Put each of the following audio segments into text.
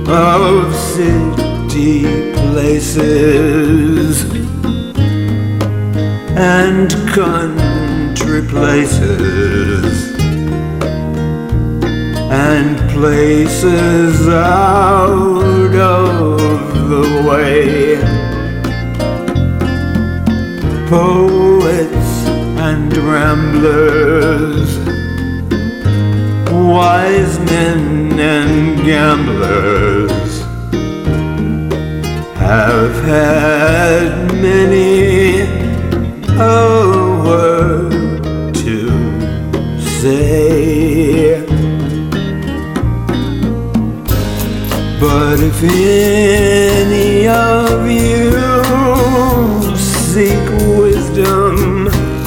of city places and country places and places out of the way. Poets and ramblers, wise men and gamblers have had many a word to say. But if any of you seek wisdom,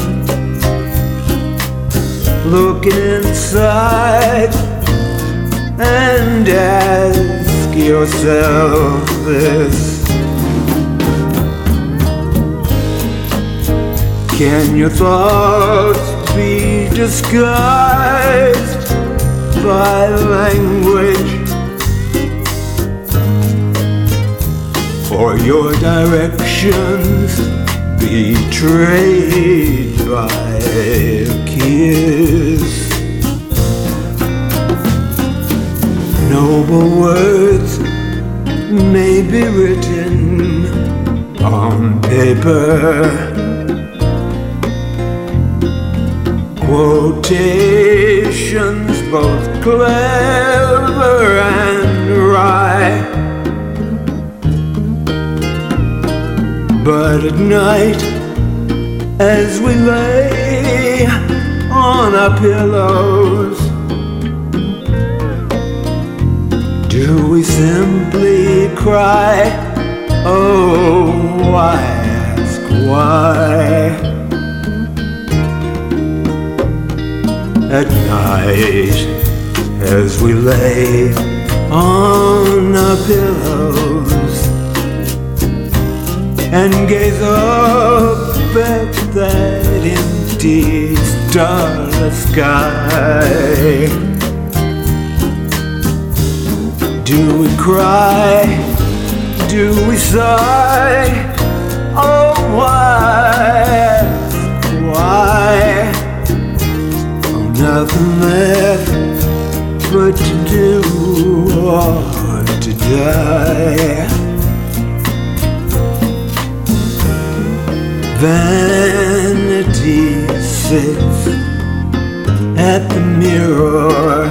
look inside and ask yourself this: can your thoughts be disguised by language, or your directions betrayed by a kiss? Noble words may be written on paper, quotations both clever and wry, but at night as we lay on our pillows, do we simply cry, oh, why ask why? At night as we lay on our pillows and gaze up at that empty starless sky, do we cry? Do we sigh? Oh, why? Why? Oh, nothing left but to do or to die. Vanity sits at the mirror,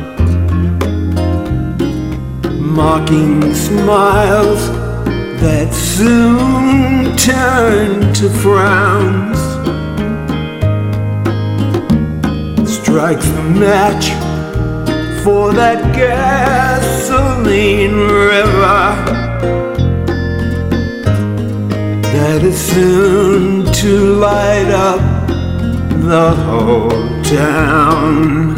mocking smiles that soon turn to frowns, strikes the match for that gasoline river that is soon to light up the whole town.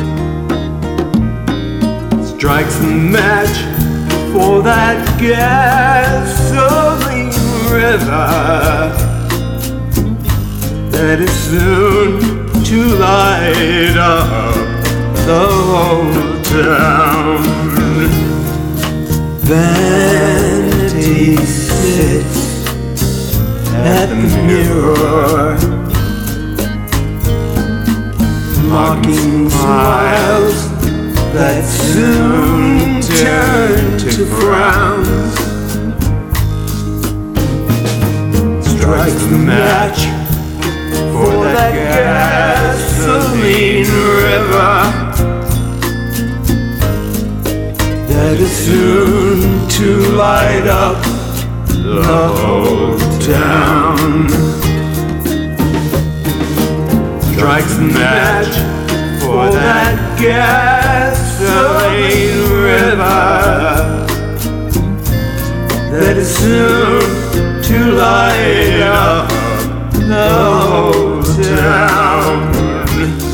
Strikes the match for that gasoline river that is soon to light up the whole town. Vanity sits at the mirror, mocking smiles that soon turn to frowns, strikes the match for that gasoline river that is soon to light up the whole town. Strikes the match for that gasoline river that is soon to light up the whole town.